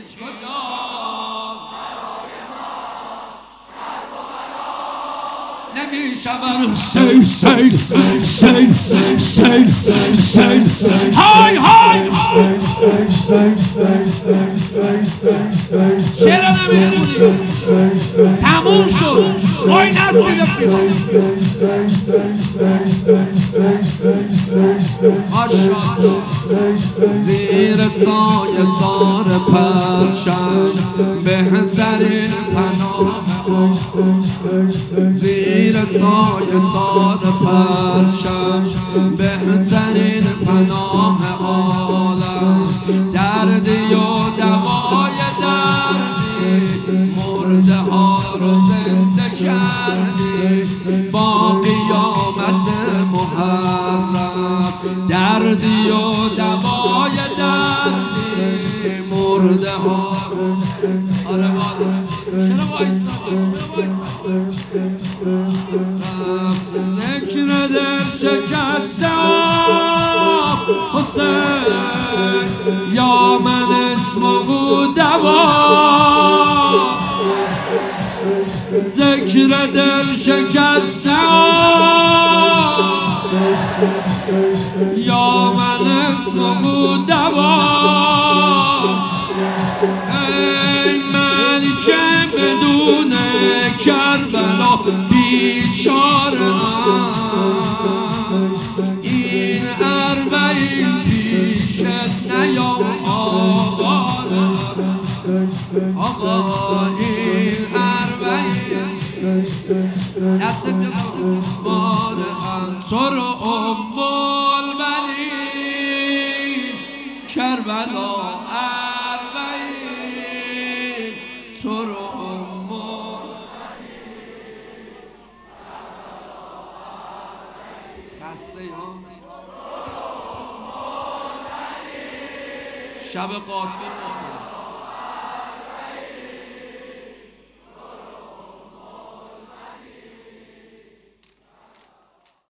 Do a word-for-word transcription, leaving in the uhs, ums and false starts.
هیچ کجا نمیشود سی سی سی سی سی سی سی های های چرا نمیخونی؟ تموم شد آی نصیر زیر سایه سار پرچم بهترین پناه زیر سایه سار پرچم بهترین پناه عالم دردی و دوای دردی مرده ها رو زنده کردی با قیامت محرم دردی و دوای دردی مرده ها آره آره چرا وایسا وایسا ذکر دل شکسته حسین یا من اسم و دوا ذکر دل شکسته یا من اسم و دوا ای من که بدون کربلا بیچاره‌ام این اربعین پیشت نیام آقا این اربعین دست مال هم تو رو ام البنین کربلا اربعین تو رو ام خسته ها شب قاسم